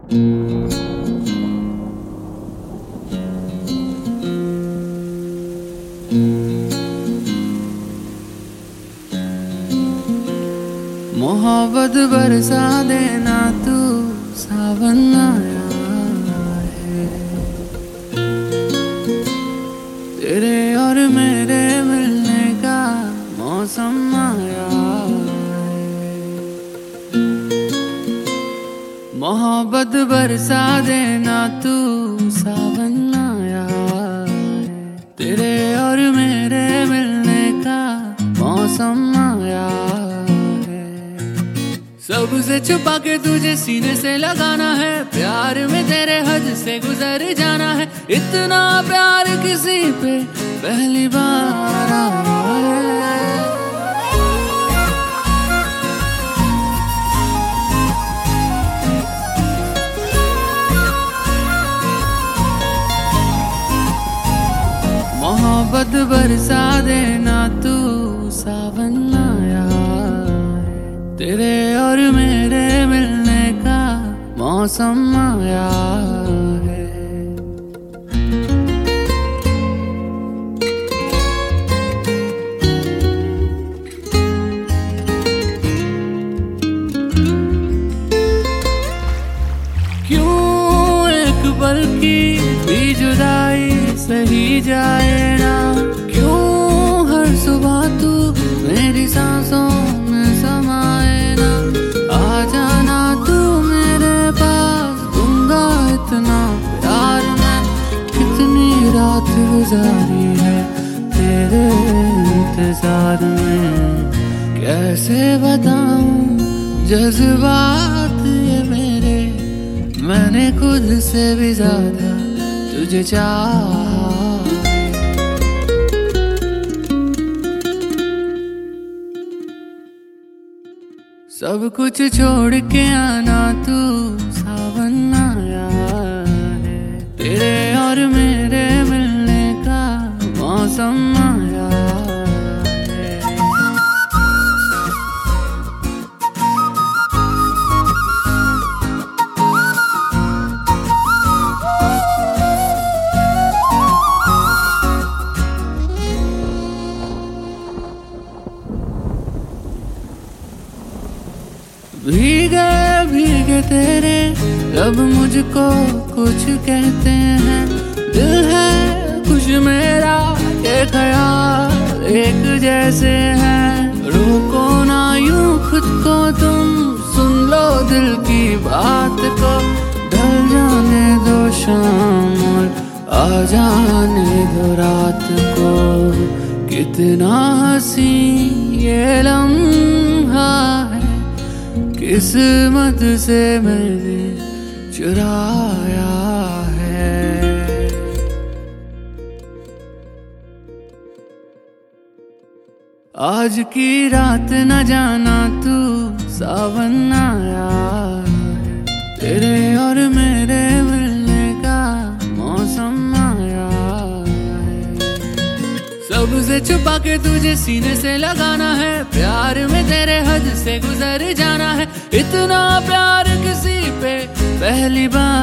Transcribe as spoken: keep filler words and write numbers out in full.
मोहब्बत बरसा देना तू सावन आया है, तेरे और मेरे मिलने का मौसम आया है। मोहब्बत बरसा देना तू सावन आया है, तेरे और मेरे मिलने का मौसम आया है। सबसे छुपा के तुझे सीने से लगाना है, प्यार में तेरे हद से गुजर जाना है। इतना प्यार किसी पे पहली बार आया है। मोहब्बत बरसा देना तू सावन आया है, तेरे और मेरे मिलने का मौसम आया है। क्यों एक पल की भी जुदाई सही जाए ना, क्यों हर सुबह तू मेरी सांसों में समाए ना। आ जाना तू मेरे पास, दूंगा इतना प्यार मैं। कितनी रात गुजारी है तेरे इंतजार में, कैसे बताऊं जज्बात ये मेरे। मैंने खुद से भी ज्यादा तुझे चाहा। सब कुछ छोड़ के आना तू सावन आया है, तेरे और मेरे मिलने का मौसम आया है। भीगे भीगे तेरे लब मुझको कुछ कहते हैं। दिल है कुछ मेरा, ये ख्याल एक जैसे हैं। रोको ना यूं खुद को तुम, सुन लो दिल की बात को। ढल जाने दो शाम और आ जाने दो रात को। कितना हंसी ये लम्हा है, किस्मत से मैंने चुराया है। आज की रात न जाना तू सावन आया है, तेरे और मेरे मिलने का मौसम आया है। सबसे छुपा के तुझे सीने से लगाना है, प्यार में तेरे हद से गुजर जाना है। इतना प्यार किसी पे पहली बार